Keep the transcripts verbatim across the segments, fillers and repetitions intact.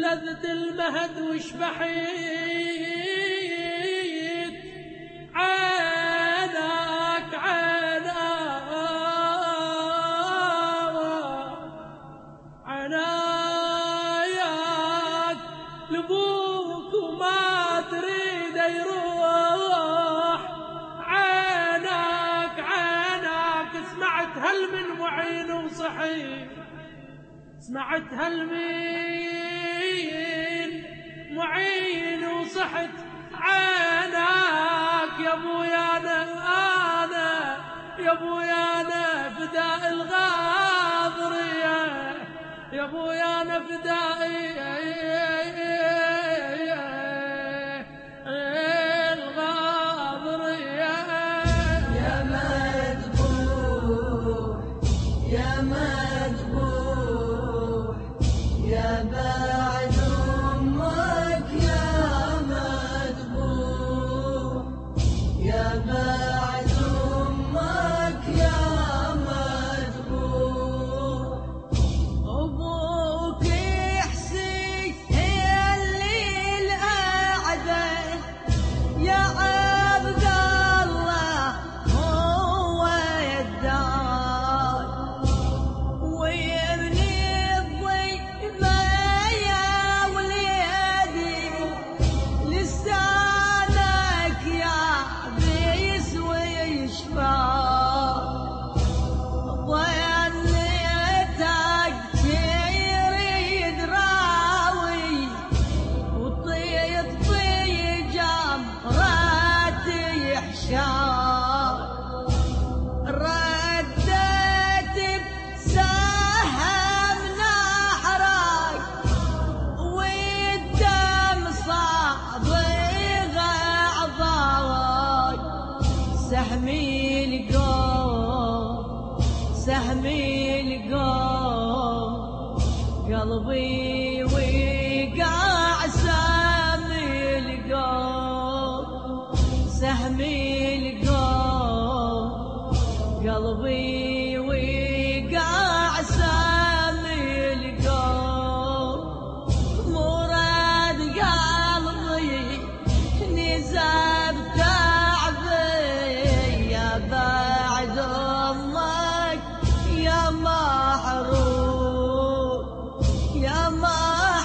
لذة المهد وش بحيت عينك عينك عناياك لبوك وما تريد يروح عينك عينك سمعت هل من معين وصحيح سمعت هل من معين وصحت عينك يا ابويا انا انا يا ابويا انا فداء الغاضرية يا ابويا انا فدائي الغاضرية يا مذبوح يا مذبوح يا بعد أمك يا مذبوح يا بعد أمك يا مذبوح أبوك يحسي هي اللي الأعدل يا عبد الله هو الدار ويبني الضيمة يا وليدي لسانك يا بيس ويشفى ظنيتك تريد راوي وطيط في جمرات يحشار ردت بسهم نحرك والدم صابغ أعضاك سهمي القوم سهمي القوم قلبي وقع سهمي القوم سهمي القوم قلبي وقع سهمي القوم مراد قلبي نزاب تعبي يا بعد أمك يا محروم يا محروم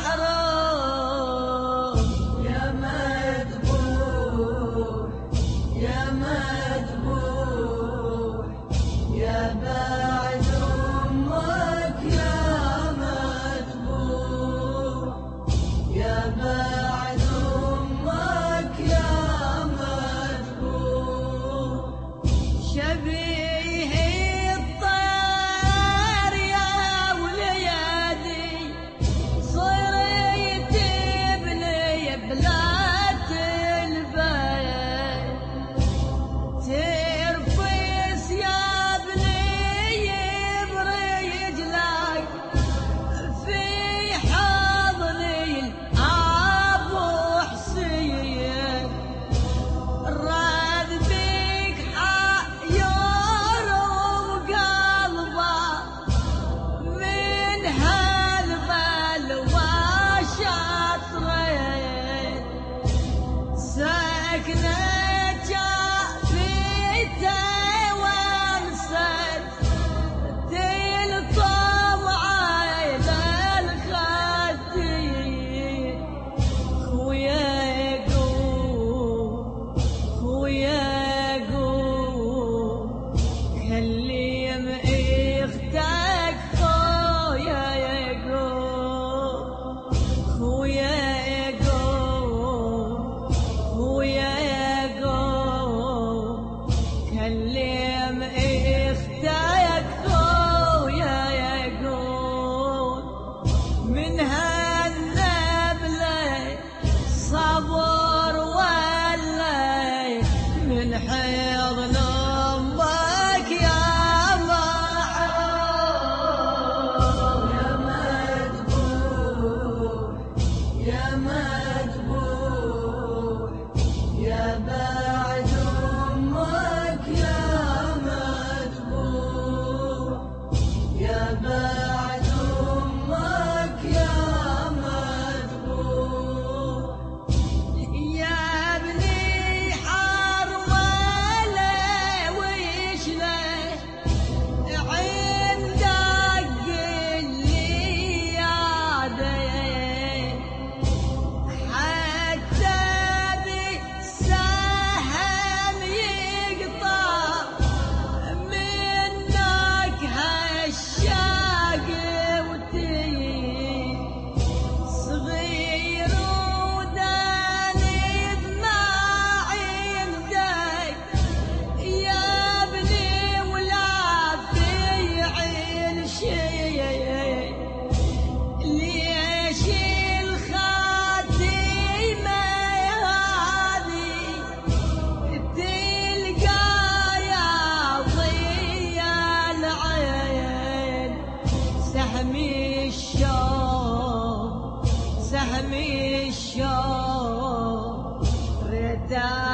سهمي الشوق سهمي الشوق رد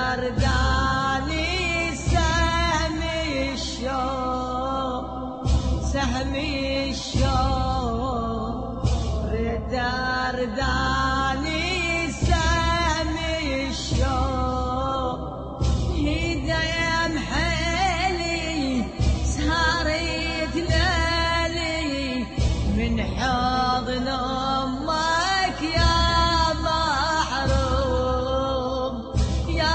أرداني سهمي الشوق سهمي الشوق رد أرداني سهمي الشوق هدايا محلي سهرت ليلي من حضن أمك يا محروم يا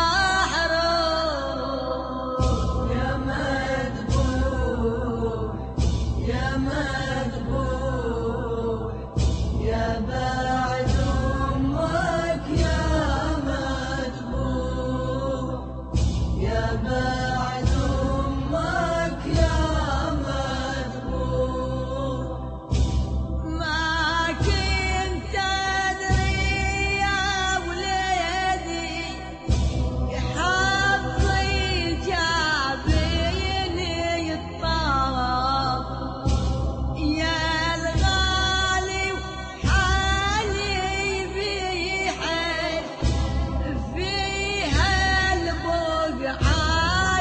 محروم يا مذبوح يا مذبوح يا بعد أمك يا مذبوح يا بعد أمك يا مذبوح ما كنت أدري يا وليدي حظي جابني الطاق يا الغالي وحالي بيحل فيها البقعة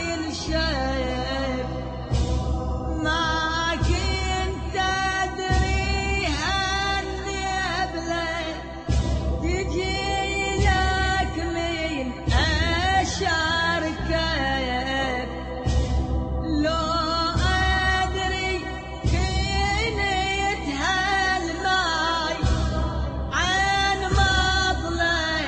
ينشف ما كنت أدري هالنبلة تجي لك من أشاركك لو أدري كنت هالماي عن مطلع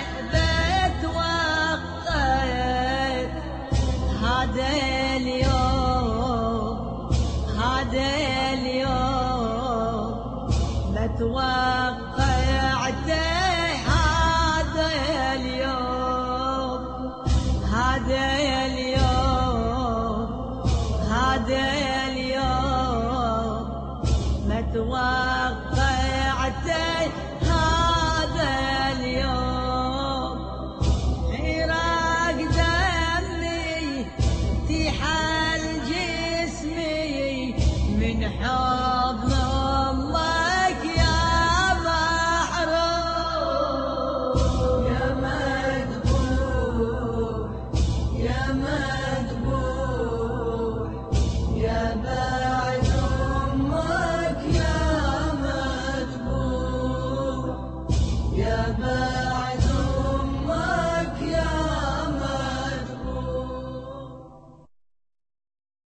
بتوقف هذا اليوم هذا اليوم ما توقعته هذا اليوم هذا اليوم هذا اليوم ما توقعته